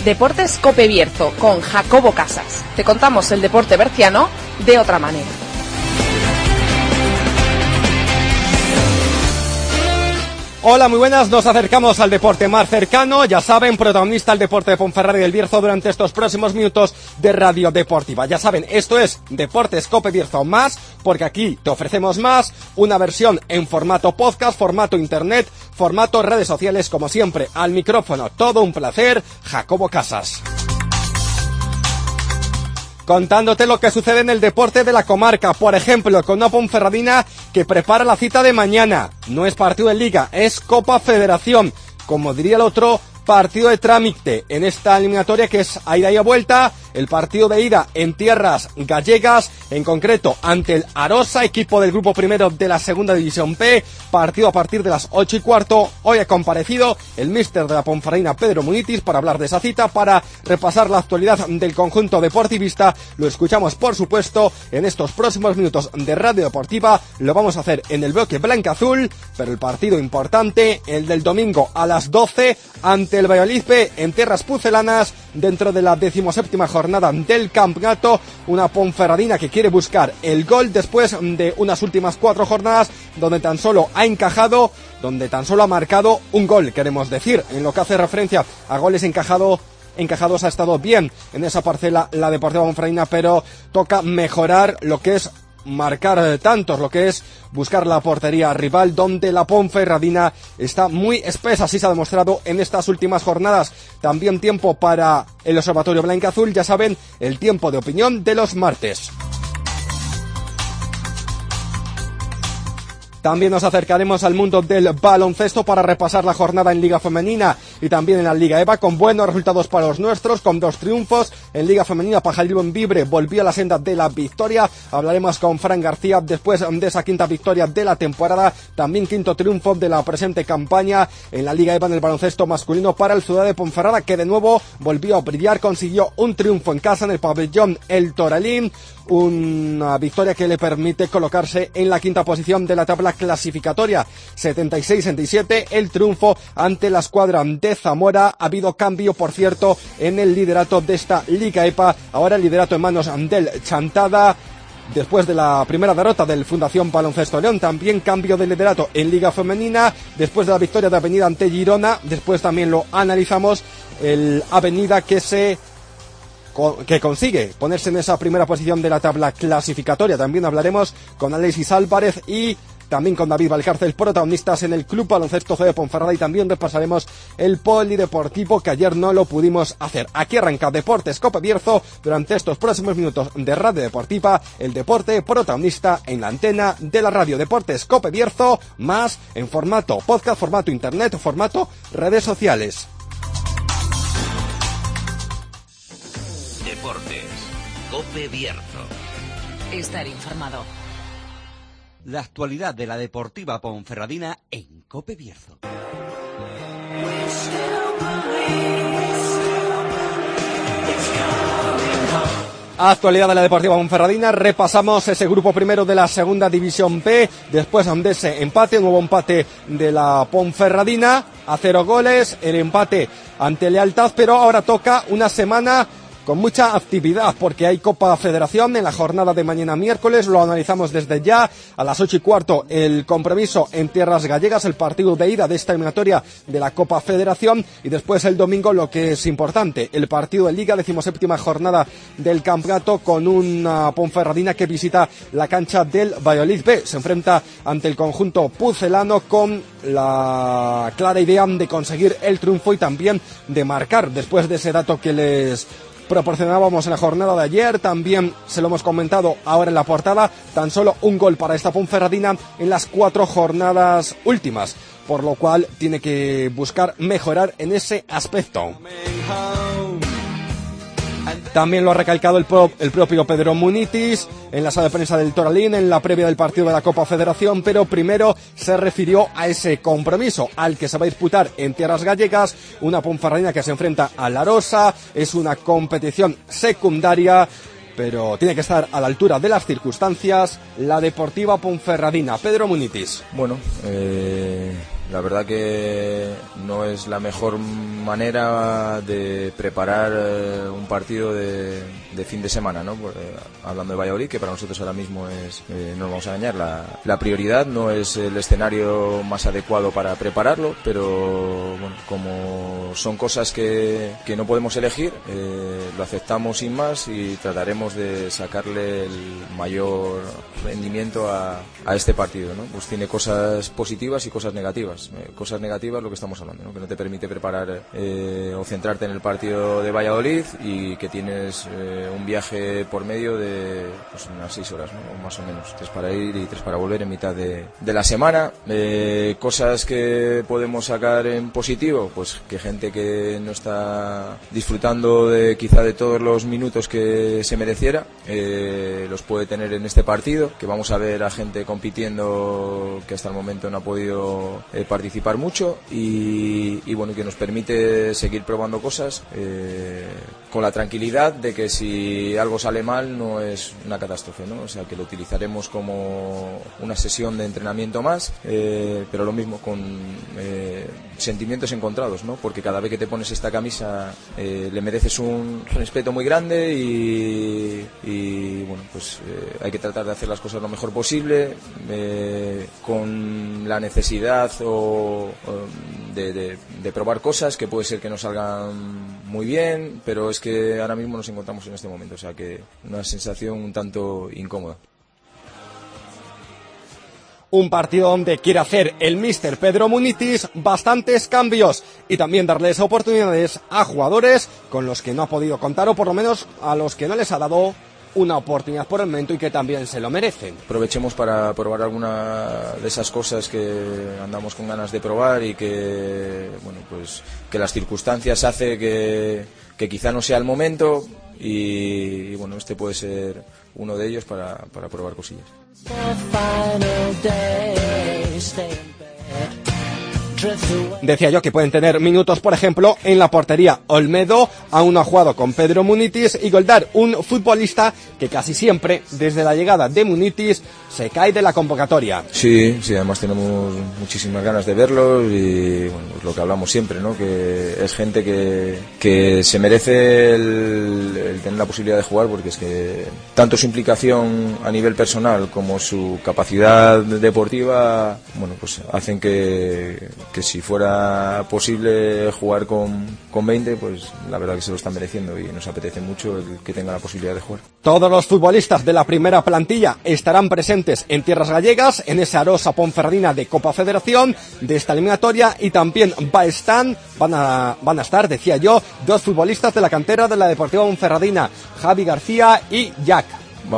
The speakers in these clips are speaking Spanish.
Deportes Cope Bierzo con Jacobo Casas. Te contamos el deporte berciano de otra manera. Hola, muy buenas, nos acercamos al deporte más cercano, ya saben, protagonista el deporte de Ponferrada y del Bierzo durante estos próximos minutos de Radio Deportiva. Ya saben, esto es Deportes Cope Bierzo más, porque aquí te ofrecemos más, una versión en formato podcast, formato internet, formato redes sociales, como siempre, al micrófono, todo un placer, Jacobo Casas. Contándote lo que sucede en el deporte de la comarca, por ejemplo, con una Ponferradina que prepara la cita de mañana. No es partido de Liga, es Copa Federación, como diría el otro, partido de trámite en esta eliminatoria que es a ida y a vuelta. El partido de ida en tierras gallegas, en concreto ante el Arosa, equipo del grupo primero de la segunda división B, partido a partir de las 8:15. Hoy ha comparecido el míster de la Ponferradina, Pedro Munitis, para hablar de esa cita, para repasar la actualidad del conjunto deportivista. Lo escuchamos, por supuesto, en estos próximos minutos de Radio Deportiva. Lo vamos a hacer en el bloque blanca-azul, pero el partido importante, el del domingo a las 12, ante el Valladolid B en tierras pucelanas, dentro de la 17ª jornada del campeonato. Una Ponferradina que quiere buscar el gol después de unas últimas 4 jornadas donde tan solo ha marcado un gol, queremos decir. En lo que hace referencia a goles encajados ha estado bien en esa parcela la Deportiva Ponferradina, pero toca mejorar lo que es marcar tantos, lo que es buscar la portería rival, donde la Ponferradina está muy espesa. Así se ha demostrado en estas últimas jornadas. También tiempo para el Observatorio Blanca-Azul, ya saben, el tiempo de opinión de los martes. También nos acercaremos al mundo del baloncesto para repasar la jornada en Liga Femenina y también en la Liga EVA, con buenos resultados para los nuestros, con 2 triunfos. En Liga Femenina, Pajaril Bembibre volvió a la senda de la victoria. Hablaremos con Fran García después de esa quinta victoria de la temporada. También quinto triunfo de la presente campaña en la Liga EVA en el baloncesto masculino para el Ciudad de Ponferrada, que de nuevo volvió a brillar, consiguió un triunfo en casa en el pabellón El Toralín. Una victoria que le permite colocarse en la quinta posición de la tabla clasificatoria, 76-67, el triunfo ante la escuadra de Zamora. Ha habido cambio, por cierto, en el liderato de esta Liga EPA, ahora el liderato en manos del Chantada. Después de la primera derrota del Fundación Baloncesto León, también cambio de liderato en Liga Femenina, después de la victoria de Avenida ante Girona. Después también lo analizamos, el Avenida que consigue ponerse en esa primera posición de la tabla clasificatoria. También hablaremos con Alexis Álvarez y también con David Valcárcel, protagonistas en el Club Baloncesto C de Ponferrada, y también repasaremos el polideportivo, que ayer no lo pudimos hacer. Aquí arranca Deportes Cope Bierzo durante estos próximos minutos de Radio Deportiva, el deporte protagonista en la antena de la radio. Deportes Cope Bierzo, más en formato podcast, formato internet, formato redes sociales. Deportes Cope Bierzo. Estar informado. La actualidad de la Deportiva Ponferradina en Cope Bierzo. Actualidad de la Deportiva Ponferradina, repasamos ese grupo primero de la segunda división B, después de ese empate, nuevo empate de la Ponferradina, a 0 goles, el empate ante Lealtad, pero ahora toca una semana con mucha actividad, porque hay Copa Federación en la jornada de mañana miércoles. Lo analizamos desde ya. A las 8:15 el compromiso en tierras gallegas, el partido de ida de esta eliminatoria de la Copa Federación, y después el domingo lo que es importante, el partido de Liga, 17ª jornada del campeonato, con una Ponferradina que visita la cancha del Valladolid B. Se enfrenta ante el conjunto pucelano con la clara idea de conseguir el triunfo y también de marcar, después de ese dato que les proporcionábamos en la jornada de ayer. También se lo hemos comentado ahora en la portada, tan solo un gol para esta Ponferradina en las 4 jornadas últimas, por lo cual tiene que buscar mejorar en ese aspecto. También lo ha recalcado el propio Pedro Munitis en la sala de prensa del Toralín en la previa del partido de la Copa Federación, pero primero se refirió a ese compromiso al que se va a disputar en tierras gallegas, una Ponferradina que se enfrenta a la Arosa. Es una competición secundaria, pero tiene que estar a la altura de las circunstancias la Deportiva Ponferradina. Pedro Munitis. Bueno, La verdad que no es la mejor manera de preparar un partido de fin de semana, ¿no? Hablando de Valladolid, que para nosotros ahora mismo es, no nos vamos a engañar, la prioridad no es el escenario más adecuado para prepararlo, pero bueno, como son cosas que no podemos elegir, lo aceptamos sin más y trataremos de sacarle el mayor rendimiento a este partido, ¿no? Pues tiene cosas positivas y cosas negativas. Cosas negativas, lo que estamos hablando, ¿no? Que no te permite preparar o centrarte en el partido de Valladolid y que tienes un viaje por medio de pues, unas 6 horas, ¿no? O más o menos, 3 para ir y 3 para volver en mitad de la semana. Cosas que podemos sacar en positivo, pues que gente que no está disfrutando quizá de todos los minutos que se mereciera, los puede tener en este partido, que vamos a ver a gente compitiendo que hasta el momento no ha podido participar mucho y bueno, que nos permite seguir probando cosas con la tranquilidad de que si algo sale mal no es una catástrofe, ¿no? O sea, que lo utilizaremos como una sesión de entrenamiento más, pero lo mismo con sentimientos encontrados, ¿no? Porque cada vez que te pones esta camisa le mereces un respeto muy grande y bueno, pues hay que tratar de hacer las cosas lo mejor posible, con la necesidad de probar cosas que puede ser que no salgan muy bien, pero es que ahora mismo nos encontramos en este momento, o sea que una sensación un tanto incómoda. Un partido donde quiere hacer el míster Pedro Munitis bastantes cambios y también darles oportunidades a jugadores con los que no ha podido contar o por lo menos a los que no les ha dado una oportunidad por el momento y que también se lo merecen. Aprovechemos para probar alguna de esas cosas que andamos con ganas de probar y que, bueno, pues que las circunstancias hace que quizá no sea el momento y bueno, este puede ser uno de ellos para probar cosillas. Decía yo que pueden tener minutos, por ejemplo, en la portería. Olmedo aún no ha jugado con Pedro Munitis y Goldar, un futbolista que casi siempre, desde la llegada de Munitis, se cae de la convocatoria. Sí, además tenemos muchísimas ganas de verlo y bueno, pues lo que hablamos siempre, ¿no? Que es gente que se merece el tener la posibilidad de jugar, porque es que tanto su implicación a nivel personal como su capacidad deportiva, bueno, pues hacen que si fuera posible jugar con 20, pues la verdad que se lo están mereciendo y nos apetece mucho el que tenga la posibilidad de jugar. Todos los futbolistas de la primera plantilla estarán presentes en tierras gallegas, en esa Arosa Ponferradina de Copa Federación de esta eliminatoria, y también van a estar, decía yo, 2 futbolistas de la cantera de la Deportiva Ponferradina, Javi García y Jack. Va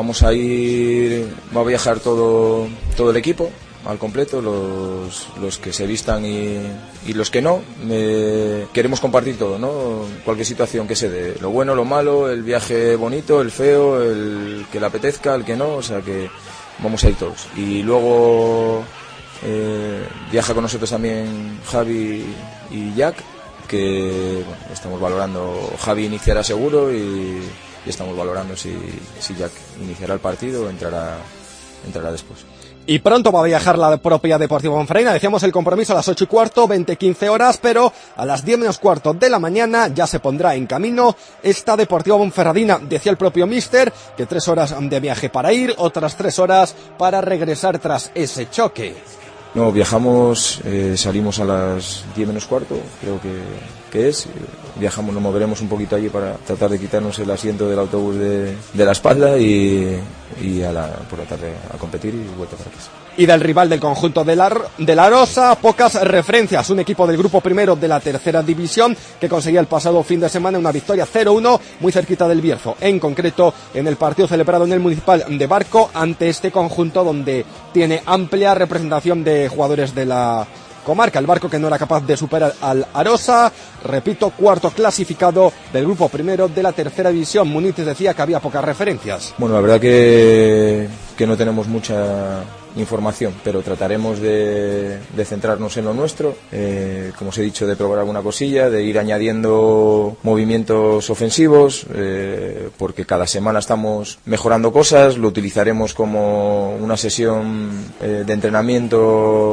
a viajar todo el equipo al completo, los que se vistan y los que no. Queremos compartir todo, ¿no? Cualquier situación que se dé, lo bueno, lo malo, el viaje bonito, el feo, el que le apetezca, el que no, o sea que vamos a ir todos. Y luego viaja con nosotros también Javi y Jack, que bueno, estamos valorando. Javi iniciará seguro y estamos valorando si Jack iniciará el partido o entrará después. Y pronto va a viajar la propia Deportiva Ponferradina. Decíamos el compromiso a las 8:15, 20-15 horas, pero a las 10 menos cuarto de la mañana ya se pondrá en camino esta Deportiva Ponferradina. Decía el propio míster que 3 horas de viaje para ir, otras 3 horas para regresar tras ese choque. No, viajamos, salimos a las 10 menos cuarto, creo que es. Viajamos, nos moveremos un poquito allí para tratar de quitarnos el asiento del autobús de la espalda y por la tarde a competir y vuelta para casa. Y del rival del conjunto de la Arosa, pocas referencias. Un equipo del grupo primero de la tercera división que conseguía el pasado fin de semana una victoria 0-1 muy cerquita del Bierzo. En concreto, en el partido celebrado en el Municipal de Barco ante este conjunto donde tiene amplia representación de jugadores de la comarca. El Barco que no era capaz de superar al Arosa, repito, cuarto clasificado del grupo primero de la tercera división. Munitis decía que había pocas referencias. Bueno, la verdad que no tenemos mucha información, pero trataremos de centrarnos en lo nuestro, como os he dicho, de probar alguna cosilla, de ir añadiendo movimientos ofensivos, porque cada semana estamos mejorando cosas. Lo utilizaremos como una sesión de entrenamiento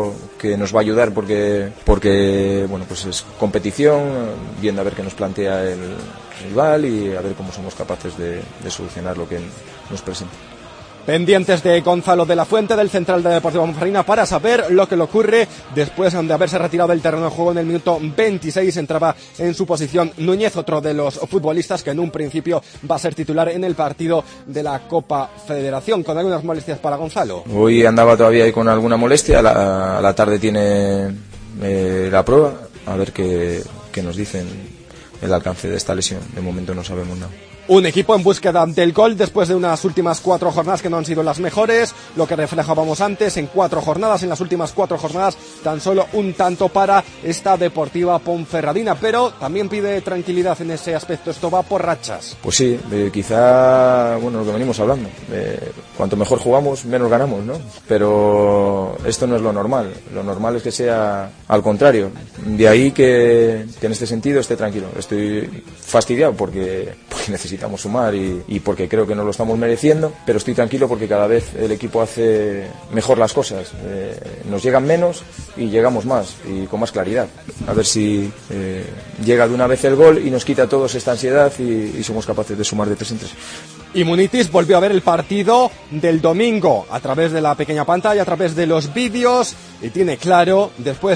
nos va a ayudar porque bueno, pues es competición, viendo a ver qué nos plantea el rival y a ver cómo somos capaces de solucionar lo que nos presenta. Pendientes de Gonzalo de la Fuente, del central de Deportivo Ponferradina, para saber lo que le ocurre después de haberse retirado del terreno de juego en el minuto 26. Entraba en su posición Núñez, otro de los futbolistas que en un principio va a ser titular en el partido de la Copa Federación. Con algunas molestias para Gonzalo. Hoy andaba todavía ahí con alguna molestia, a la tarde tiene la prueba, a ver qué nos dicen el alcance de esta lesión. De momento no sabemos nada. Un equipo en búsqueda del gol después de unas últimas 4 jornadas que no han sido las mejores, lo que reflejábamos antes, en 4 jornadas, en las últimas 4 jornadas, tan solo un tanto para esta Deportiva Ponferradina, pero también pide tranquilidad en ese aspecto, esto va por rachas. Pues sí, quizá, bueno, lo que venimos hablando, cuanto mejor jugamos, menos ganamos, ¿no? Pero esto no es lo normal es que sea al contrario, de ahí que en este sentido esté tranquilo. Estoy fastidiado porque necesitamos sumar y porque creo que nos lo estamos mereciendo, pero estoy tranquilo porque cada vez el equipo hace mejor las cosas, nos llegan menos y llegamos más y con más claridad. A ver si llega de una vez el gol y nos quita a todos esta ansiedad y somos capaces de sumar de 3 en 3. Y Munitis volvió a ver el partido del domingo a través de la pequeña pantalla, a través de los vídeos, y tiene claro, después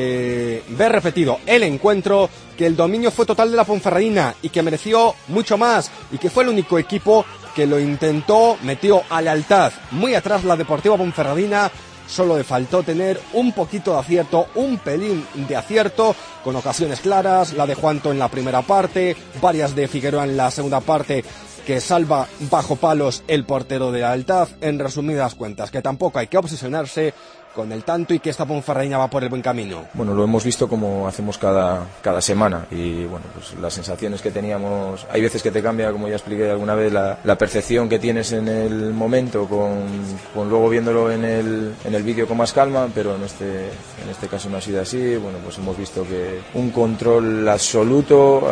de ver repetido el encuentro, que el dominio fue total de la Ponferradina y que mereció mucho más y que fue el único equipo que lo intentó, metió a lealtad muy atrás la Deportiva Ponferradina. Solo le faltó tener un poquito de acierto, un pelín de acierto, con ocasiones claras, la de Juanto en la primera parte, varias de Figueroa en la segunda parte, que salva bajo palos el portero de lealtad. En resumidas cuentas, que tampoco hay que obsesionarse con el tanto y que esta Ponferradina va por el buen camino. Bueno, lo hemos visto como hacemos cada semana y bueno, pues las sensaciones que teníamos, hay veces que te cambia, como ya expliqué alguna vez, la percepción que tienes en el momento con luego viéndolo en el vídeo con más calma, pero en este caso no ha sido así. Bueno, pues hemos visto que un control absoluto,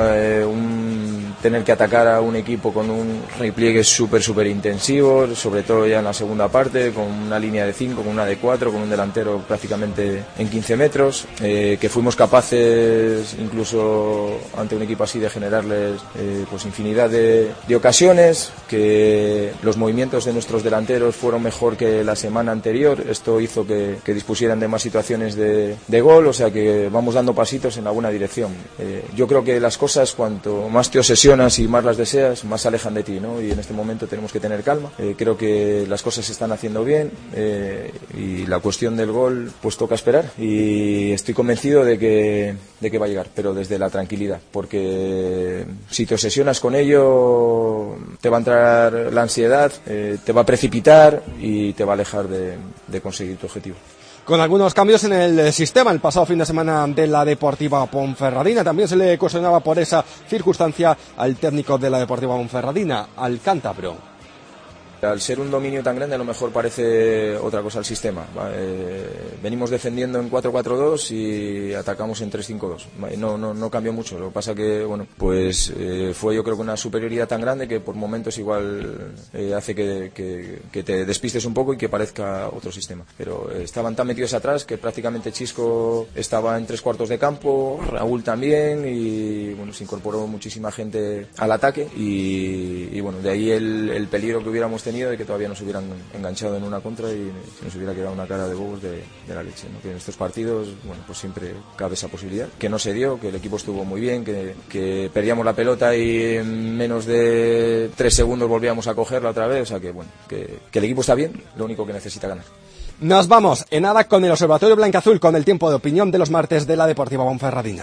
tener que atacar a un equipo con un repliegue súper intensivo, sobre todo ya en la segunda parte, con una línea de 5, con una de 4, con un delantero prácticamente en 15 metros, que fuimos capaces incluso ante un equipo así de generarles pues infinidad de ocasiones, que los movimientos de nuestros delanteros fueron mejor que la semana anterior. Esto hizo que dispusieran de más situaciones de gol, o sea que vamos dando pasitos en la buena dirección. Yo creo que las cosas, cuanto más te obsesionas y más las deseas, más se alejan de ti, ¿no? Y en este momento tenemos que tener calma. Creo que las cosas se están haciendo bien, y la cuestión del gol pues toca esperar, y estoy convencido de que va a llegar, pero desde la tranquilidad, porque si te obsesionas con ello te va a entrar la ansiedad, te va a precipitar y te va a alejar de conseguir tu objetivo. Con algunos cambios en el sistema el pasado fin de semana de la Deportiva Ponferradina, también se le cuestionaba por esa circunstancia al técnico de la Deportiva Ponferradina, al cántabro. Al ser un dominio tan grande, a lo mejor parece otra cosa el sistema. Venimos defendiendo en 4-4-2 y atacamos en 3-5-2. No cambió mucho. Lo que pasa que, bueno, pues fue yo creo que una superioridad tan grande que por momentos igual hace que te despistes un poco y que parezca otro sistema. Pero estaban tan metidos atrás que prácticamente Chisco estaba en 3/4 de campo, Raúl también, y bueno, se incorporó muchísima gente al ataque y bueno, de ahí el peligro que hubiéramos tenido de que todavía nos hubieran enganchado en una contra y se nos hubiera quedado una cara de bobos de la leche, ¿no? Que en estos partidos, bueno, pues siempre cabe esa posibilidad, que no se dio, que el equipo estuvo muy bien, que perdíamos la pelota y en menos de 3 segundos volvíamos a cogerla otra vez, o sea que bueno, que el equipo está bien, lo único que necesita ganar. Nos vamos en nada con el Observatorio Blanca-Azul, con el tiempo de opinión de los martes de la Deportiva Ponferradina.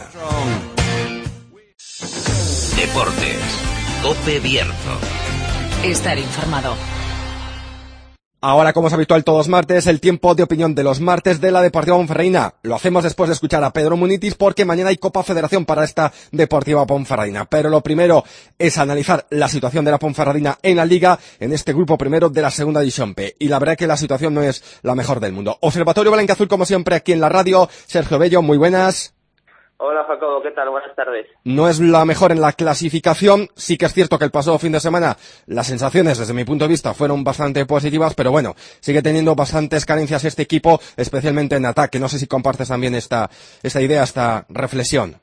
Deportes, Cope Bierzo. Estar informado. Ahora, como es habitual todos martes, el tiempo de opinión de los martes de la Deportiva Ponferradina. Lo hacemos después de escuchar a Pedro Munitis, porque mañana hay Copa Federación para esta Deportiva Ponferradina. Pero lo primero es analizar la situación de la Ponferradina en la Liga, en este grupo primero de la Segunda División B. Y la verdad es que la situación no es la mejor del mundo. Observatorio Blanca-Azul, como siempre, aquí en la radio. Sergio Bello, muy buenas. Hola Jacobo, ¿qué tal? Buenas tardes. No es la mejor en la clasificación, sí que es cierto que el pasado fin de semana las sensaciones desde mi punto de vista fueron bastante positivas, pero bueno, sigue teniendo bastantes carencias este equipo, especialmente en ataque. No sé si compartes también esta idea, esta reflexión.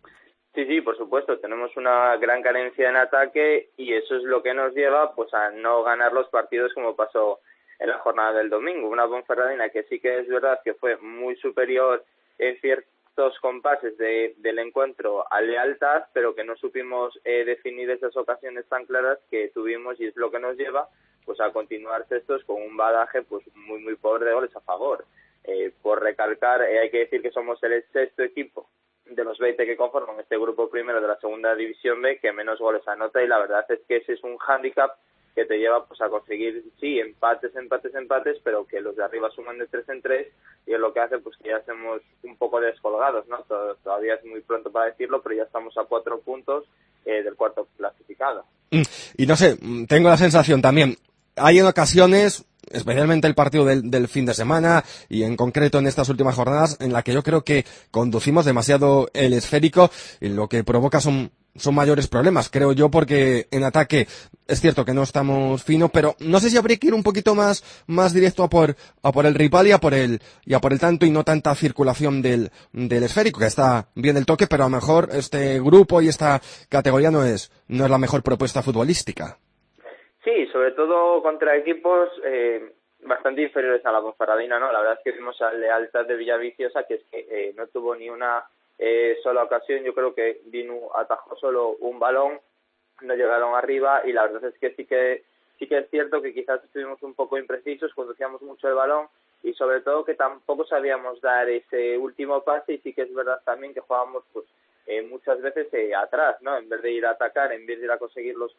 Sí, por supuesto, tenemos una gran carencia en ataque y eso es lo que nos lleva pues a no ganar los partidos como pasó en la jornada del domingo. Una Ponferradina que sí que es verdad que fue muy superior en ciertos compases del encuentro a lealtad, pero que no supimos definir esas ocasiones tan claras que tuvimos, y es lo que nos lleva pues a continuar sextos con un bagaje pues muy pobre de goles a favor. Por recalcar, hay que decir que somos el sexto equipo de los 20 que conforman este grupo primero de la segunda división B que menos goles anota, y la verdad es que ese es un hándicap que te lleva pues a conseguir, sí, empates, pero que los de arriba suman de 3 en 3, y es lo que hace pues que ya estemos un poco descolgados, ¿no? Todavía es muy pronto para decirlo, pero ya estamos a 4 puntos del cuarto clasificado. Y no sé, tengo la sensación también, hay en ocasiones, especialmente el partido del fin de semana y en concreto en estas últimas jornadas, en la que yo creo que conducimos demasiado el esférico y lo que provoca son mayores problemas, creo yo, porque en ataque es cierto que no estamos finos, pero no sé si habría que ir un poquito más directo a por el rival y a por el tanto, y no tanta circulación del esférico, que está bien el toque, pero a lo mejor este grupo y esta categoría no es la mejor propuesta futbolística. Sí, sobre todo contra equipos bastante inferiores a la Ponferradina, ¿no? La verdad es que vimos a Lealtad de Villaviciosa, que es que no tuvo ni una sola ocasión. Yo creo que Vinu atajó solo un balón, no llegaron arriba, y la verdad es que sí que es cierto que quizás estuvimos un poco imprecisos, conducíamos mucho el balón y sobre todo que tampoco sabíamos dar ese último pase, y sí que es verdad también que jugábamos pues muchas veces atrás, ¿no? En vez de ir a atacar, en vez de ir a conseguir los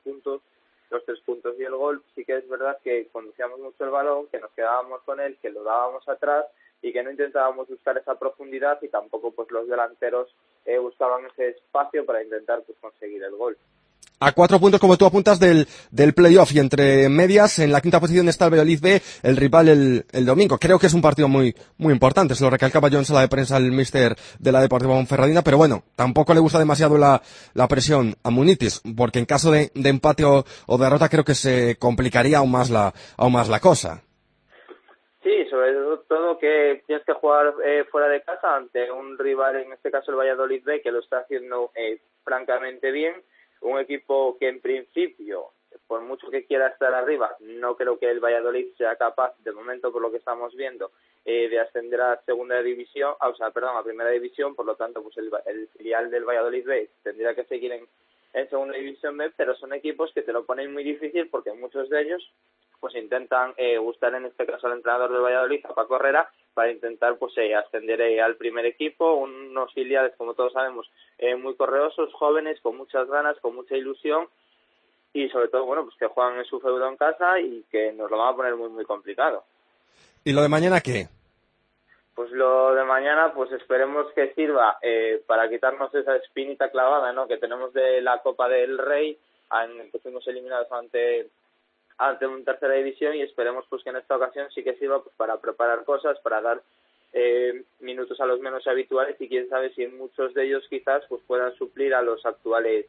3 puntos y el gol, sí que es verdad que conducíamos mucho el balón, que nos quedábamos con él, que lo dábamos atrás y que no intentábamos buscar esa profundidad, y tampoco pues los delanteros buscaban ese espacio para intentar pues conseguir el gol. A 4 puntos, como tú apuntas, del playoff, y entre medias, en la quinta posición está el Valladolid B, el rival el domingo. Creo que es un partido muy importante, se lo recalcaba yo en sala de prensa al míster de la Deportiva Ponferradina, pero bueno, tampoco le gusta demasiado la presión a Munitis, porque en caso de empate o derrota creo que se complicaría aún más la cosa. Sí, sobre todo que tienes que jugar fuera de casa ante un rival, en este caso el Valladolid B, que lo está haciendo francamente bien. Un equipo que en principio, por mucho que quiera estar arriba, no creo que el Valladolid sea capaz, de momento por lo que estamos viendo, de ascender a segunda división, a primera división. Por lo tanto, pues el filial del Valladolid B tendría que seguir en segunda división B, pero son equipos que te lo ponen muy difícil, porque muchos de ellos pues intentan gustar, en este caso al entrenador del Valladolid, a Paco Herrera, para intentar pues ascender al primer equipo. Unos filiales, como todos sabemos, muy correosos, jóvenes, con muchas ganas, con mucha ilusión, y sobre todo, bueno, pues que juegan en su feudo en casa y que nos lo van a poner muy complicado. ¿Y lo de mañana qué? Pues lo de mañana, pues esperemos que sirva para quitarnos esa espinita clavada, ¿no?, que tenemos de la Copa del Rey, en el que fuimos eliminados ante una tercera división, y esperemos pues que en esta ocasión sí que sirva pues para preparar cosas, para dar minutos a los menos habituales, y quién sabe si muchos de ellos quizás pues puedan suplir a los actuales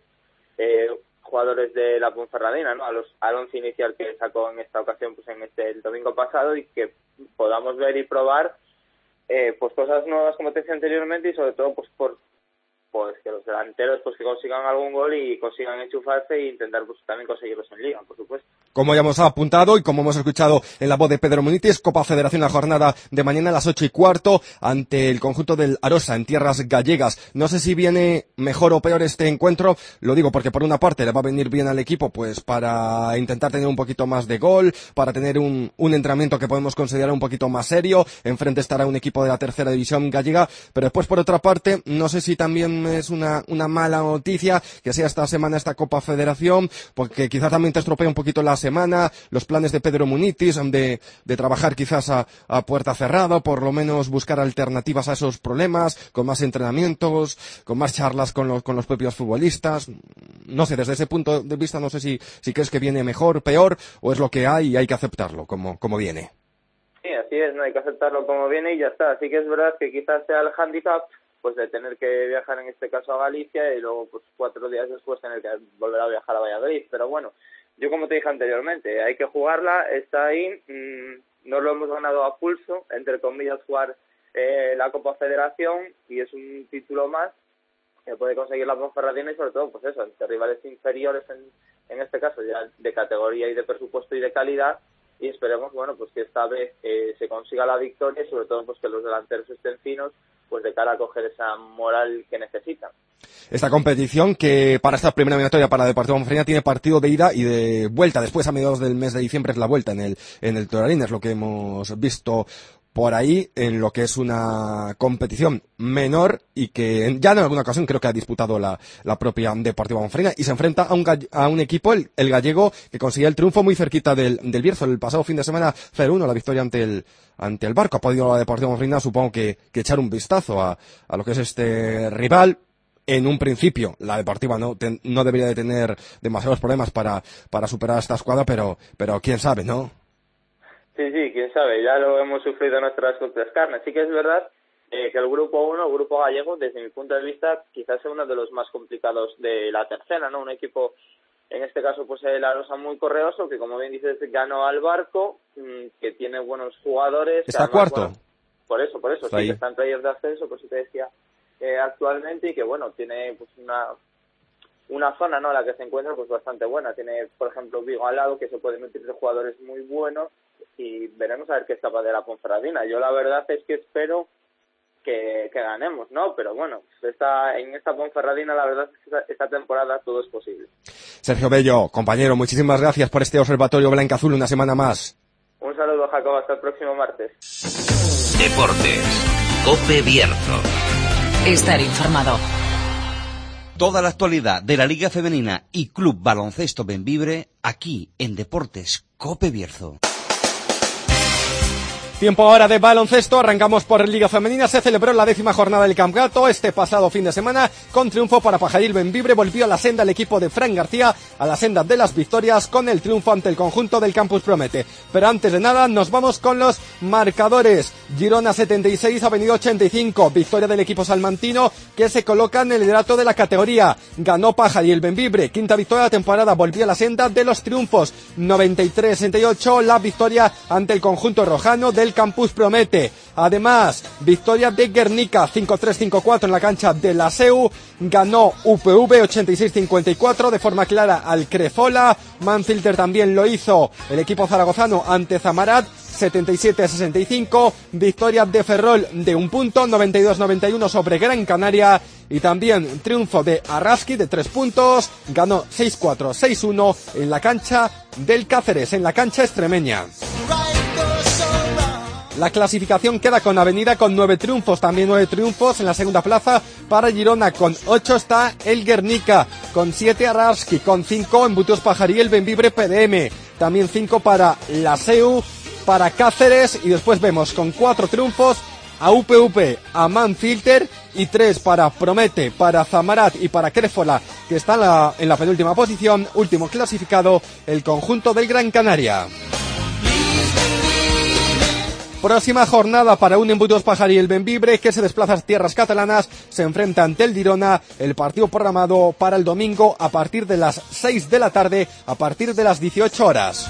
jugadores de la Ponferradina, ¿no?, al once inicial que sacó en esta ocasión pues el domingo pasado, y que podamos ver y probar pues cosas nuevas, como te decía anteriormente, y sobre todo pues que los delanteros pues que consigan algún gol y consigan enchufarse e intentar pues también conseguirlos en Liga, por supuesto. Como ya hemos apuntado y como hemos escuchado en la voz de Pedro Munitis, Copa Federación, la jornada de mañana a las 8:15 ante el conjunto del Arosa en tierras gallegas. No sé si viene mejor o peor este encuentro, lo digo porque por una parte le va a venir bien al equipo pues para intentar tener un poquito más de gol, para tener un entrenamiento que podemos considerar un poquito más serio. Enfrente estará un equipo de la tercera división gallega, pero después por otra parte no sé si también es una mala noticia que sea esta semana esta Copa Federación, porque quizás también te estropea un poquito la semana, los planes de Pedro Munitis de trabajar quizás a puerta cerrada, por lo menos buscar alternativas a esos problemas, con más entrenamientos, con más charlas con los propios futbolistas. No sé, desde ese punto de vista no sé si crees que viene mejor, peor, o es lo que hay y hay que aceptarlo como viene. Sí, así es, no hay que aceptarlo como viene y ya está. Así que es verdad que quizás sea el hándicap pues de tener que viajar en este caso a Galicia y luego pues 4 días después tener que volver a viajar a Valladolid. Pero bueno, yo como te dije anteriormente, hay que jugarla, está ahí, no lo hemos ganado a pulso, entre comillas, jugar la Copa Federación, y es un título más que puede conseguir la Ponferradina, y sobre todo pues eso, ante rivales inferiores en este caso ya de categoría y de presupuesto y de calidad, y esperemos bueno pues que esta vez se consiga la victoria, y sobre todo pues que los delanteros estén finos pues de cara a coger esa moral que necesitan. Esta competición, que para esta primera eliminatoria para Deportivo Ponferradina tiene partido de ida y de vuelta, después a mediados del mes de diciembre es la vuelta en el Toralín, es lo que hemos visto por ahí, en lo que es una competición menor, y que ya en alguna ocasión creo que ha disputado la propia Deportiva Ponferradina, y se enfrenta a un equipo, el gallego, que consiguió el triunfo muy cerquita del Bierzo el pasado fin de semana, 0-1, la victoria ante el Barco. Ha podido la Deportiva Ponferradina, supongo que echar un vistazo a lo que es este rival. En un principio, la Deportiva no debería de tener demasiados problemas para superar a esta escuadra, pero quién sabe, ¿no? Sí, quién sabe, ya lo hemos sufrido en nuestras propias carnes. Sí que es verdad que el Grupo 1, el Grupo Gallego, desde mi punto de vista, quizás es uno de los más complicados de la tercera, ¿no? Un equipo, en este caso, pues el Arosa, muy correoso, que como bien dices, ganó al Barco, que tiene buenos jugadores. Está además, cuarto. Bueno, por eso, está sí, ahí. que está en playoff de ascenso, pues sí te decía actualmente, y que bueno, tiene pues una zona, ¿no?, en la que se encuentra pues bastante buena. Tiene, por ejemplo, Vigo al lado, que se puede meter de jugadores muy buenos, y veremos a ver qué es capaz de la Ponferradina. Yo la verdad es que espero que ganemos, ¿no? Pero bueno, en esta Ponferradina la verdad es que esta temporada todo es posible. Sergio Bello, compañero, muchísimas gracias por este Observatorio Blanca-Azul una semana más. Un saludo, Jacob, hasta el próximo martes. Deportes, Cope Bierzo. Estar informado. Toda la actualidad de la Liga Femenina y Club Baloncesto Bembibre aquí en Deportes Cope Bierzo. Tiempo ahora de baloncesto, arrancamos por Liga Femenina. Se celebró la 10ª jornada del campeonato este pasado fin de semana, con triunfo para Pajaril Bembibre. Volvió a la senda el equipo de Fran García, a la senda de las victorias, con el triunfo ante el conjunto del Campus Promete. Pero antes de nada, nos vamos con los marcadores. Girona 76, Avenida 85, victoria del equipo salmantino, que se coloca en el liderato de la categoría. Ganó Pajaril Bembibre, quinta victoria de la temporada, volvió a la senda de los triunfos. 93-68, la victoria ante el conjunto rojano del Campus Promete. Además, victoria de Guernica 5-3-5-4 en la cancha de la SEU. Ganó UPV 86-54 de forma clara al Crefola. Manfilter también lo hizo el equipo zaragozano ante Zamarat 77-65. Victoria de Ferrol de un punto, 92-91 sobre Gran Canaria. Y también triunfo de Arrasqui de 3 puntos. Ganó 6-4, 6-1 en la cancha del Cáceres, en la cancha extremeña. La clasificación queda con Avenida con 9 triunfos, también 9 triunfos en la segunda plaza para Girona. Con 8 está el Guernica, con 7 Arrasqui, con 5 Embutidos Pajaril Bembibre PDM, también 5 para la SEU, para Cáceres, y después vemos con 4 triunfos a UPV, a Manfilter, y 3 para Promete, para Zamarat y para Créfola, que está en la penúltima posición. Último clasificado, el conjunto del Gran Canaria. Próxima jornada para un Embutidos Pajaril Bembibre, que se desplaza a tierras catalanas, se enfrenta ante el Girona. El partido programado para el domingo a partir de las 6 de la tarde, a partir de las 18 horas.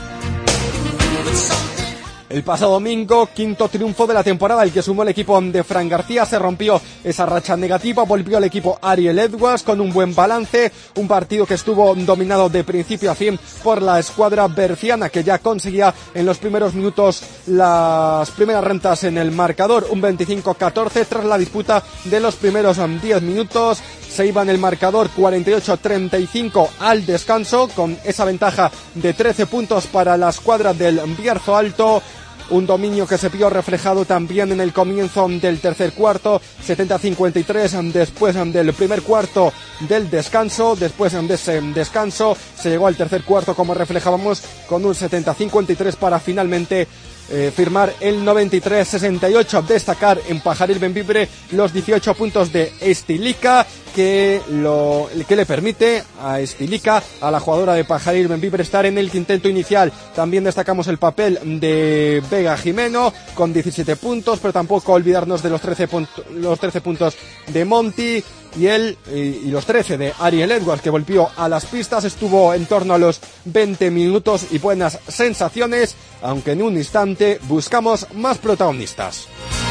El pasado domingo, quinto triunfo de la temporada, el que sumó el equipo de Fran García. Se rompió esa racha negativa, volvió el equipo Ariel Edwards con un buen balance. Un partido que estuvo dominado de principio a fin por la escuadra berciana, que ya conseguía en los primeros minutos las primeras rentas en el marcador. Un 25-14 tras la disputa de los primeros 10 minutos. Se iba en el marcador 48-35 al descanso, con esa ventaja de 13 puntos para la escuadra del Bierzo Alto. Un dominio que se vio reflejado también en el comienzo del tercer cuarto, 70-53 después del primer cuarto del descanso. Después de ese descanso se llegó al tercer cuarto, como reflejábamos, con un 70-53 para finalmente firmar el 93-68, destacar en Pajaril Bembibre los 18 puntos de Estilica, que le permite a Estilica, a la jugadora de Pajaril Bembibre, estar en el quinteto inicial. También destacamos el papel de Vega Jimeno con 17 puntos, pero tampoco olvidarnos de los 13 puntos de Monti y los 13 de Ariel Edwards, que volvió a las pistas, estuvo en torno a los 20 minutos y buenas sensaciones, aunque en un instante buscamos más protagonistas.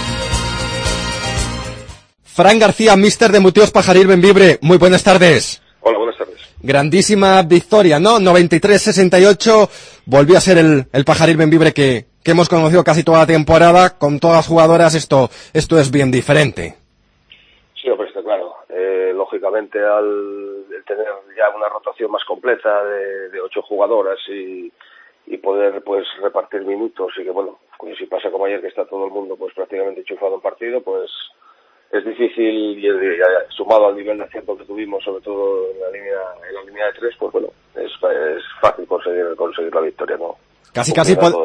Fran García, míster de Muteos Pajaril Bembibre, muy buenas tardes. Hola, buenas tardes. Grandísima victoria, ¿no? 93-68, volvió a ser el Pajaril Bembibre que hemos conocido casi toda la temporada. Con todas las jugadoras esto es bien diferente. Sí, hombre, está claro. Lógicamente, al tener ya una rotación más completa de 8 jugadoras y poder pues repartir minutos, y que bueno, pues si pasa como ayer que está todo el mundo pues prácticamente enchufado en partido, pues es difícil, y sumado al nivel de acierto que tuvimos, sobre todo en la línea de 3, pues bueno, es fácil conseguir la victoria, ¿no? Casi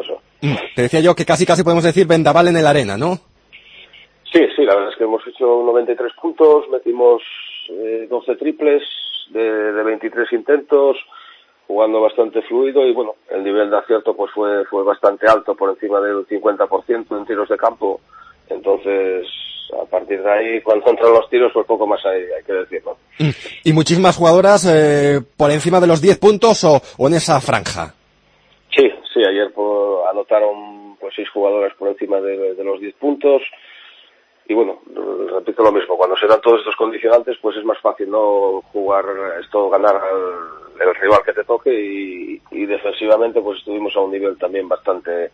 te decía yo que casi podemos decir vendaval en el arena, ¿no? Sí, la verdad es que hemos hecho 93 puntos, metimos 12 triples de 23 intentos, jugando bastante fluido, y bueno, el nivel de acierto pues fue bastante alto, por encima del 50% en tiros de campo. Entonces, a partir de ahí, cuando entran los tiros, pues poco más hay que decir, ¿no? ¿Y muchísimas jugadoras por encima de los 10 puntos o en esa franja? Sí, ayer anotaron pues 6 jugadoras por encima de los 10 puntos. Y bueno, repito lo mismo, cuando se dan todos estos condicionantes, pues es más fácil no ganar el rival que te toque, y defensivamente pues estuvimos a un nivel también bastante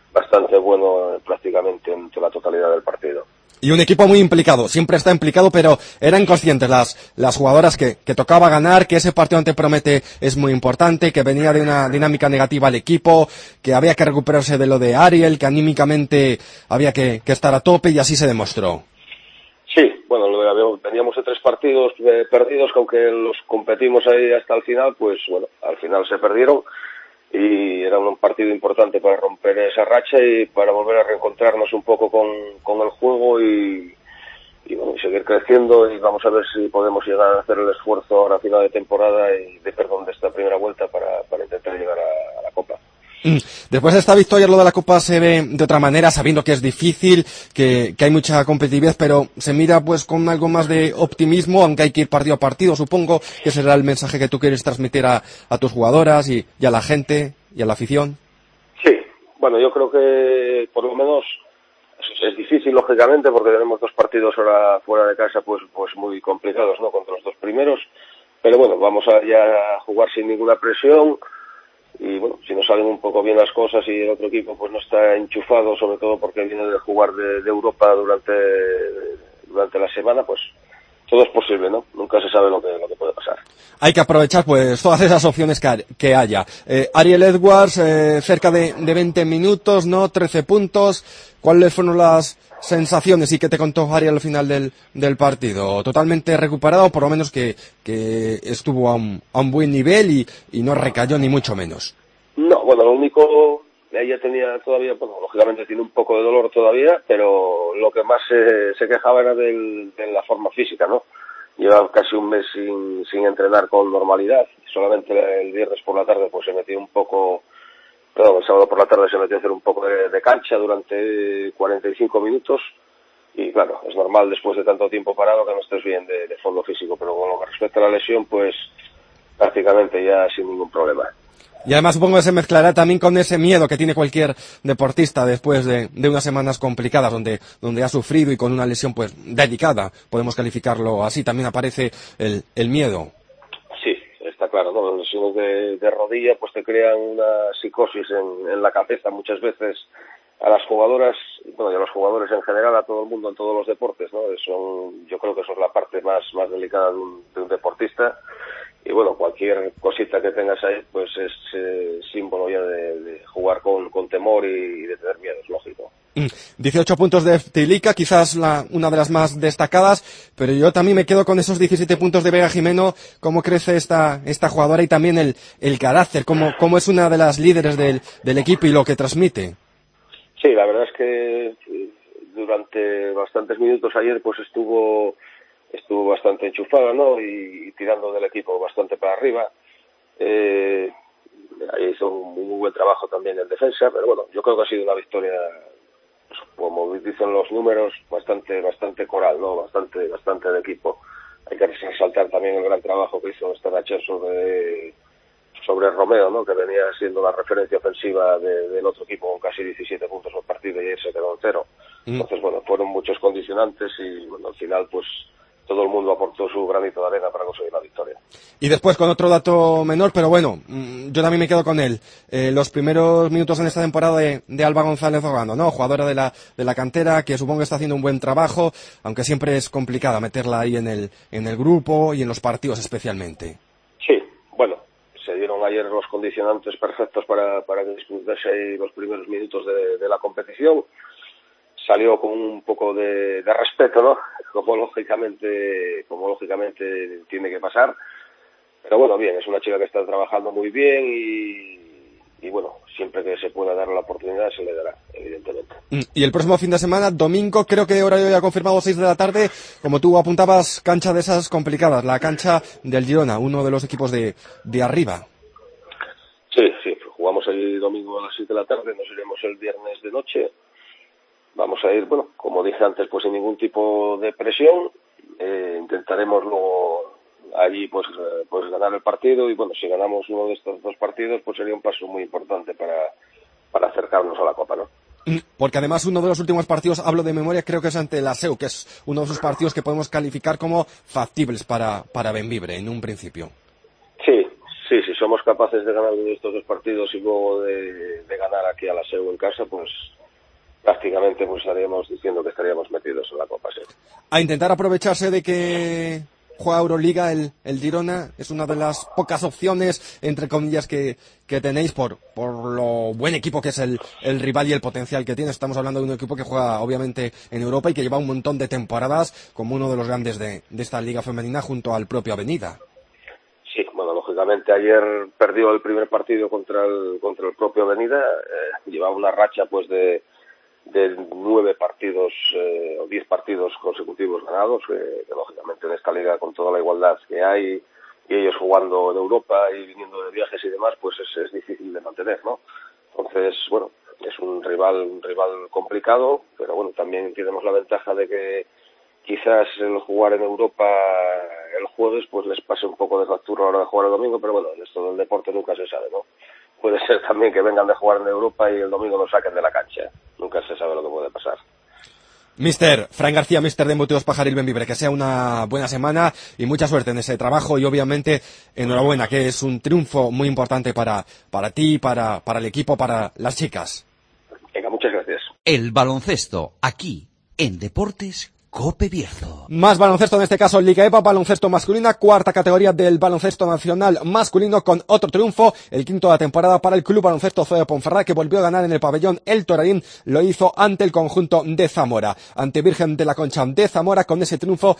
bueno prácticamente en toda la totalidad del partido. Y un equipo muy implicado, siempre está implicado, pero eran conscientes las jugadoras que tocaba ganar, que ese partido ante Promete es muy importante, que venía de una dinámica negativa al equipo, que había que recuperarse de lo de Ariel, que anímicamente había que estar a tope, y así se demostró. Sí, bueno, veníamos de 3 partidos perdidos, que aunque los competimos ahí hasta el final, pues bueno, al final se perdieron, y era un partido importante para romper esa racha y para volver a reencontrarnos un poco con el juego y bueno, seguir creciendo, y vamos a ver si podemos llegar a hacer el esfuerzo ahora a final de temporada de esta primera vuelta para intentar llegar a la Copa. Después de esta victoria, lo de la Copa se ve de otra manera, sabiendo que es difícil, que hay mucha competitividad, pero se mira pues con algo más de optimismo, aunque hay que ir partido a partido. Supongo que será el mensaje que tú quieres transmitir a tus jugadoras y a la gente y a la afición. Sí, bueno, yo creo que por lo menos es difícil, lógicamente, porque tenemos 2 partidos ahora fuera de casa pues muy complicados, ¿no?, contra los 2 primeros, pero bueno, vamos a ya jugar sin ninguna presión. Y bueno, si nos salen un poco bien las cosas y el otro equipo pues no está enchufado, sobre todo porque viene de jugar de Europa durante la semana, pues todo es posible, ¿no? Nunca se sabe lo que puede pasar. Hay que aprovechar pues todas esas opciones que haya. Ariel Edwards, cerca de 20 minutos, ¿no? 13 puntos. ¿Cuáles fueron las sensaciones y qué te contó Ariel al final del partido? ¿Totalmente recuperado, por lo menos que estuvo a un buen nivel y no recayó ni mucho menos? No, bueno, lo único, ella tenía todavía, bueno, lógicamente tiene un poco de dolor todavía, pero lo que más se quejaba era de la forma física, ¿no? Lleva casi un mes sin entrenar con normalidad, solamente el viernes por la tarde pues se metió un poco. Perdón, el sábado por la tarde se metió a hacer un poco de cancha durante 45 minutos, y claro, es normal después de tanto tiempo parado que no estés bien de fondo físico, pero con lo que respecta a la lesión, pues prácticamente ya sin ningún problema. Y además supongo que se mezclará también con ese miedo que tiene cualquier deportista después de unas semanas complicadas donde ha sufrido, y con una lesión pues dedicada, podemos calificarlo así, también aparece el miedo. Está claro, ¿no? Las lesiones de rodilla pues te crean una psicosis en la cabeza muchas veces a las jugadoras, bueno, y a los jugadores en general, a todo el mundo en todos los deportes, ¿no? Yo creo que eso es la parte más delicada de un deportista, y bueno, cualquier cosita que tengas ahí pues es símbolo ya de jugar con temor y de tener miedo, es lógico. 18 puntos de Tilica, quizás una de las más destacadas, pero yo también me quedo con esos 17 puntos de Vega Jimeno. Cómo crece esta jugadora, y también el carácter, cómo es una de las líderes del equipo y lo que transmite. Sí, la verdad es que durante bastantes minutos ayer pues estuvo bastante enchufada, ¿no? Y tirando del equipo bastante para arriba. Ahí hizo un muy buen trabajo también en defensa, pero bueno, yo creo que ha sido una victoria, pues, como dicen los números, bastante coral, ¿no? Bastante de equipo. Hay que resaltar también el gran trabajo que hizo Staracher sobre Romeo, ¿no? Que venía siendo la referencia ofensiva del otro equipo con casi 17 puntos por partido y ayer se quedó en 0. Entonces, bueno, fueron muchos condicionantes y, bueno, al final, pues, todo el mundo aportó su granito de arena para conseguir la victoria. Y después con otro dato menor, pero bueno, yo también me quedo con él. Los primeros minutos en esta temporada de Alba González Ogando, ¿no? Jugadora de la cantera, que supongo que está haciendo un buen trabajo, aunque siempre es complicada meterla ahí en el grupo y en los partidos especialmente. Sí, bueno, se dieron ayer los condicionantes perfectos para que disputase ahí los primeros minutos de la competición. Salió con un poco de respeto, ¿no? Como lógicamente tiene que pasar. Pero bueno, bien, es una chica que está trabajando muy bien y bueno, siempre que se pueda dar la oportunidad se le dará, evidentemente. Y el próximo fin de semana, domingo, creo que horario ya confirmado 6 de la tarde, como tú apuntabas, cancha de esas complicadas, la cancha del Girona, uno de los equipos de arriba. Sí, jugamos el domingo a las 6 de la tarde, nos iremos el viernes de noche. Vamos a ir, bueno, como dije antes, pues sin ningún tipo de presión. Intentaremos luego allí pues ganar el partido y bueno, si ganamos uno de estos dos partidos pues sería un paso muy importante para acercarnos a la Copa, ¿no? Porque además uno de los últimos partidos, hablo de memoria, creo que es ante la SEU, que es uno de esos partidos que podemos calificar como factibles para Bembibre en un principio. Sí, si somos capaces de ganar uno de estos dos partidos y luego de ganar aquí a la SEU en casa, pues prácticamente pues estaríamos diciendo que estaríamos metidos en la Copa, sí. A intentar aprovecharse de que juega Euroliga el Girona, es una de las pocas opciones, entre comillas, que tenéis por lo buen equipo que es el rival y el potencial que tiene. Estamos hablando de un equipo que juega obviamente en Europa y que lleva un montón de temporadas como uno de los grandes de esta liga femenina junto al propio Avenida. Sí, bueno, lógicamente ayer perdió el primer partido contra el propio Avenida, llevaba una racha pues de 9 partidos o 10 partidos consecutivos ganados, que lógicamente en esta liga con toda la igualdad que hay y ellos jugando en Europa y viniendo de viajes y demás, pues es difícil de mantener, ¿no? Entonces, bueno, es un rival complicado, pero bueno, también tenemos la ventaja de que quizás el jugar en Europa el jueves pues les pase un poco de factura a la hora de jugar el domingo, pero bueno, en esto del deporte nunca se sabe, ¿no? Puede ser también que vengan de jugar en Europa y el domingo lo saquen de la cancha. Nunca se sabe lo que puede pasar. Mister Fran García, mister de Embutidos Pajaril Bembibre, que sea una buena semana y mucha suerte en ese trabajo y obviamente enhorabuena, que es un triunfo muy importante para ti, para el equipo, para las chicas. Venga, muchas gracias. El baloncesto, aquí, en Deportes Cope Bierzo. Más baloncesto, en este caso Liga EVA, baloncesto masculina, cuarta categoría del baloncesto nacional masculino con otro triunfo, el quinto de la temporada para el Club Baloncesto Ciudad de Ponferrada, que volvió a ganar en el pabellón El Torarín, lo hizo ante el conjunto de Zamora, ante Virgen de la Concha de Zamora, con ese triunfo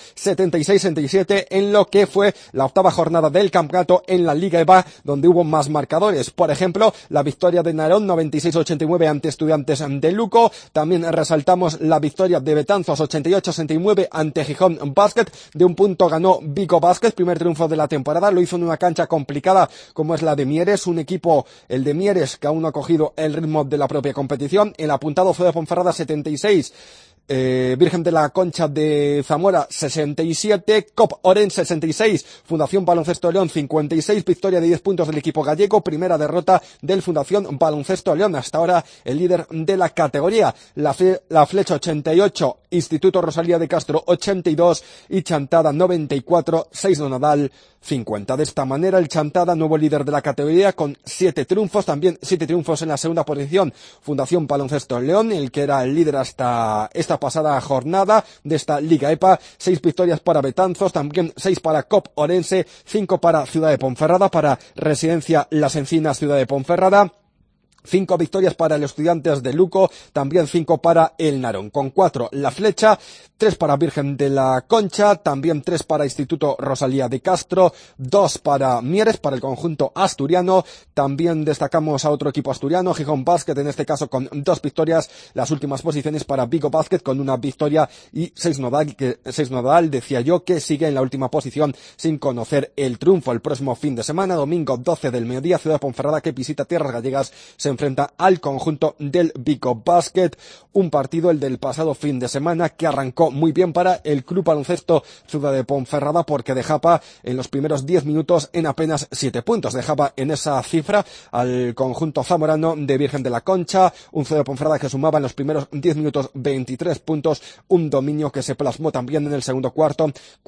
76-67 en lo que fue la octava jornada del campeonato en la Liga EVA, donde hubo más marcadores. Por ejemplo, la victoria de Narón 96-89 ante Estudiantes de Luco, también resaltamos la victoria de Betanzos 88-69 ante Gijón Basket. De un punto ganó Vigo Basket, primer triunfo de la temporada, lo hizo en una cancha complicada como es la de Mieres, un equipo, el de Mieres, que aún no ha cogido el ritmo de la propia competición. El apuntado fue de Ponferrada 76, Virgen de la Concha de Zamora 67, Cop Orense 66, Fundación Baloncesto León 56, victoria de 10 puntos del equipo gallego, primera derrota del Fundación Baloncesto León, hasta ahora el líder de la categoría. La Flecha 88, Instituto Rosalía de Castro 82 y Chantada 94, 6 Donadal 50. De esta manera el Chantada, nuevo líder de la categoría con 7 triunfos, también 7 triunfos en la segunda posición Fundación Baloncesto León, el que era el líder hasta esta pasada jornada de esta Liga EPA, 6 victorias para Betanzos, también 6 para Cop Orense, 5 para Ciudad de Ponferrada, para Residencia Las Encinas Ciudad de Ponferrada. 5 victorias para el Estudiantes de Lugo, también 5 para el Narón. Con 4 La Flecha, 3 para Virgen de la Concha, también 3 para Instituto Rosalía de Castro, 2 para Mieres, para el conjunto asturiano. También destacamos a otro equipo asturiano, Gijón Basket, en este caso con 2 victorias. Las últimas posiciones para Vigo Basket con 1 victoria y 6 Nodal, decía yo, que sigue en la última posición sin conocer el triunfo. El próximo fin de semana, domingo 12 del mediodía, Ciudad de Ponferrada, que visita Tierras Gallegas, se enfrenta al conjunto del Vigo Basket. Un partido, el del pasado fin de semana, que arrancó muy bien para el Club Baloncesto Ciudad de Ponferrada, porque dejaba en los primeros 10 minutos en apenas 7 puntos. Dejaba en esa cifra al conjunto zamorano de Virgen de la Concha, un Ciudad de Ponferrada que sumaba en los primeros 10 minutos 23 puntos, un dominio que se plasmó también en el segundo cuarto,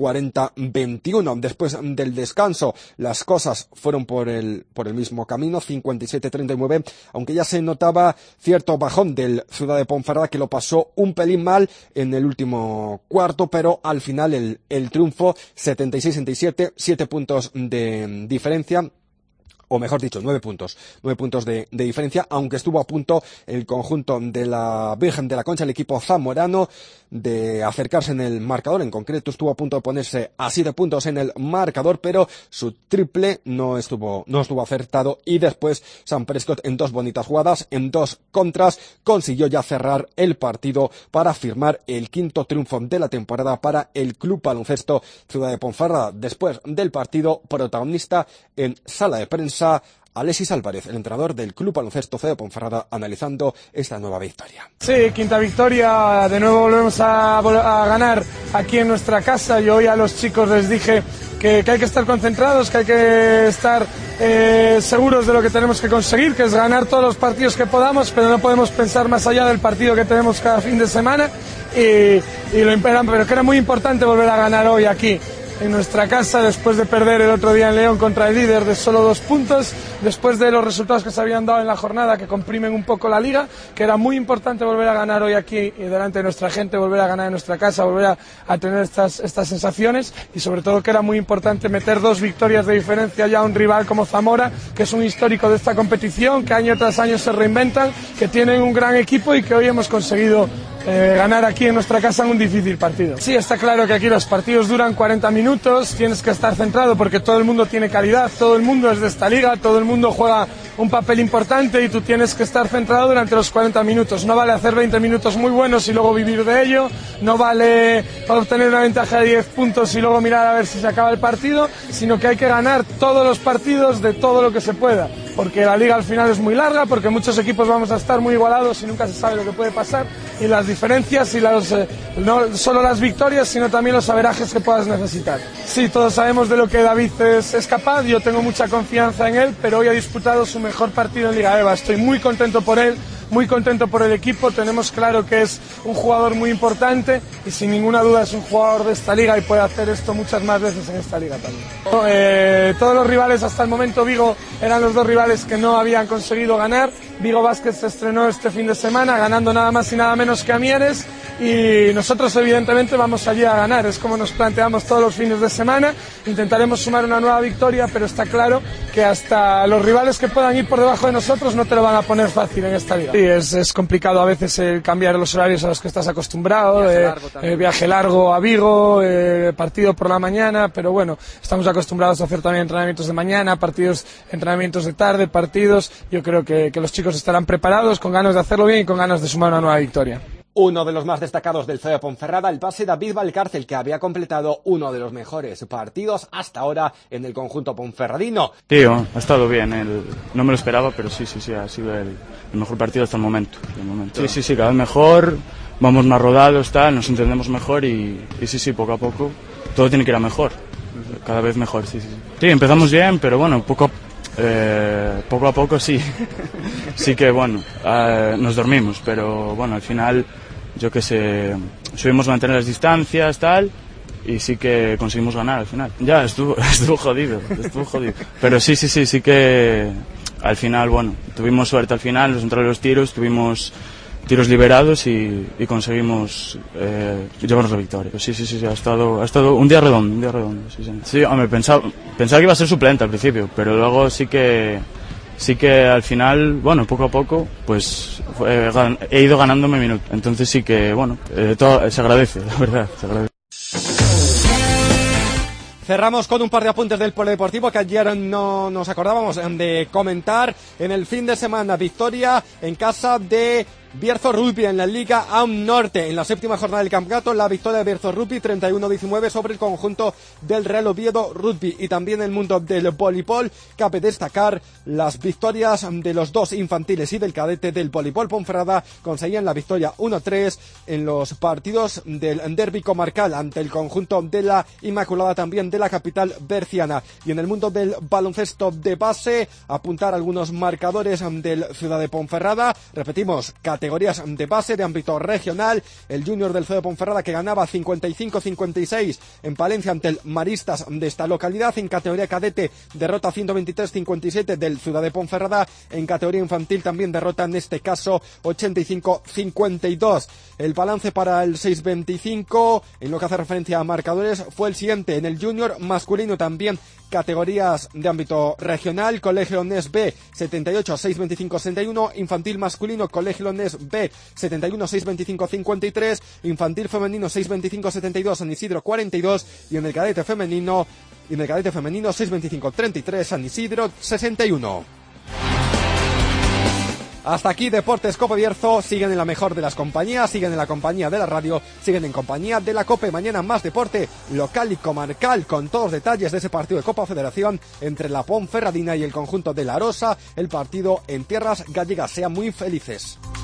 40-21. Después del descanso, las cosas fueron por el mismo camino, 57-39, aunque ya se notaba cierto bajón del Ciudad de Ponferrada, que lo pasó un pelín mal en el último cuarto, pero al final el triunfo, 76-67, 7 puntos de diferencia, o mejor dicho, 9 puntos de diferencia, aunque estuvo a punto el conjunto de la Virgen de la Concha, el equipo zamorano, de acercarse en el marcador. En concreto estuvo a punto de ponerse a 7 puntos en el marcador, pero su triple no estuvo acertado, y después Sam Prescott, en 2 bonitas jugadas, en 2 contras, consiguió ya cerrar el partido para firmar el 5º triunfo de la temporada para el Club Baloncesto Ciudad de Ponferrada. Después del partido, protagonista en sala de prensa, Alexis Álvarez, el entrenador del Club Baloncesto Ciudad de Ponferrada, analizando esta nueva victoria. Sí, 5ª victoria, de nuevo volvemos a ganar aquí en nuestra casa. Yo hoy a los chicos les dije que hay que estar concentrados, que hay que estar seguros de lo que tenemos que conseguir, que es ganar todos los partidos que podamos, pero no podemos pensar más allá del partido que tenemos cada fin de semana, pero que era muy importante volver a ganar hoy aquí en nuestra casa, después de perder el otro día en León contra el líder de solo 2 puntos, después de los resultados que se habían dado en la jornada, que comprimen un poco la liga, que era muy importante volver a ganar hoy aquí y delante de nuestra gente, volver a ganar en nuestra casa, volver a tener estas sensaciones, y sobre todo que era muy importante meter 2 victorias de diferencia ya a un rival como Zamora, que es un histórico de esta competición, que año tras año se reinventan, que tienen un gran equipo y que hoy hemos conseguido ganar aquí en nuestra casa en un difícil partido. Sí, está claro que aquí los partidos duran 40 minutos, tienes que estar centrado porque todo el mundo tiene calidad, todo el mundo es de esta liga, todo el mundo juega un papel importante y tú tienes que estar centrado durante los 40 minutos. No vale hacer 20 minutos muy buenos y luego vivir de ello, no vale obtener una ventaja de 10 puntos y luego mirar a ver si se acaba el partido, sino que hay que ganar todos los partidos de todo lo que se pueda, porque la liga al final es muy larga, porque muchos equipos vamos a estar muy igualados y nunca se sabe lo que puede pasar, y las diferencias y no solo las victorias, sino también los averajes que puedas necesitar. Sí, todos sabemos de lo que David es capaz, yo tengo mucha confianza en él, pero hoy ha disputado su mejor partido en Liga EVA. Estoy muy contento por él, muy contento por el equipo. Tenemos claro que es un jugador muy importante y sin ninguna duda es un jugador de esta liga y puede hacer esto muchas más veces en esta liga también. Todos los rivales hasta el momento, Vigo, eran los 2 rivales que no habían conseguido ganar. Vigo Basket se estrenó este fin de semana ganando nada más y nada menos que a Mieres, y nosotros evidentemente vamos allí a ganar. Es como nos planteamos todos los fines de semana. Intentaremos sumar una nueva victoria, pero está claro que hasta los rivales que puedan ir por debajo de nosotros no te lo van a poner fácil en esta liga. Sí, es complicado a veces cambiar los horarios a los que estás acostumbrado, viaje largo a Vigo, partido por la mañana, pero bueno, estamos acostumbrados a hacer también entrenamientos de mañana, entrenamientos de tarde, partidos. Yo creo que los chicos estarán preparados, con ganas de hacerlo bien y con ganas de sumar una nueva victoria. Uno de los más destacados del Ciudad de Ponferrada, el base David Valcárcel, que había completado uno de los mejores partidos hasta ahora en el conjunto ponferradino. Tío, ha estado bien, no me lo esperaba, pero sí, ha sido el mejor partido hasta el momento. Sí, cada vez mejor, vamos más rodados, nos entendemos mejor y sí, poco a poco, todo tiene que ir a mejor, cada vez mejor, sí. Sí, empezamos bien, pero bueno, poco a poco sí, sí que bueno, nos dormimos, pero bueno, al final, yo qué sé, subimos a mantener las distancias, y sí que conseguimos ganar al final. Ya, estuvo jodido, pero sí que al final, bueno, tuvimos suerte al final, nos entraron los tiros, tuvimos tiros liberados y conseguimos llevarnos la victoria. Sí, ha estado un día redondo, sí. Sí, hombre, pensaba que iba a ser suplente al principio, pero luego sí que sí que al final, bueno, poco a poco, pues he ido ganándome minutos. Entonces sí que, bueno, todo se agradece, la verdad, se agradece. Cerramos con un par de apuntes del polideportivo que ayer no nos acordábamos de comentar. En el fin de semana, victoria en casa de Bierzo Rugby en la Liga AUM Norte. En la séptima jornada del campeonato, la victoria de Bierzo Rugby 31-19 sobre el conjunto del Real Oviedo Rugby. Y también en el mundo del voleibol cabe destacar las victorias de los dos infantiles y del cadete del voleibol. Ponferrada conseguían la victoria 1-3 en los partidos del derbi comarcal ante el conjunto de la Inmaculada, también de la capital berciana. Y en el mundo del baloncesto de base, apuntar algunos marcadores del Ciudad de Ponferrada. Repetimos, categorías de base de ámbito regional, el Junior del Ciudad de Ponferrada que ganaba 55-56 en Palencia ante el Maristas de esta localidad. En categoría cadete, derrota 123-57 del Ciudad de Ponferrada. En categoría infantil también derrota, en este caso 85-52. El balance para el 6-25 en lo que hace referencia a marcadores fue el siguiente. En el Junior masculino también categorías de ámbito regional, Colegio Leonés B 78-625-61, infantil masculino Colegio Leonés B 71-625-53, infantil femenino 625-72, San Isidro 42 y en el cadete femenino 625-33, San Isidro 61. Hasta aquí Deportes Cope Bierzo. Siguen en la mejor de las compañías, siguen en la compañía de la radio, siguen en compañía de la Cope. Mañana más deporte local y comarcal con todos los detalles de ese partido de Copa Federación entre la Ponferradina y el conjunto de La Arosa, el partido en tierras gallegas. Sean muy felices.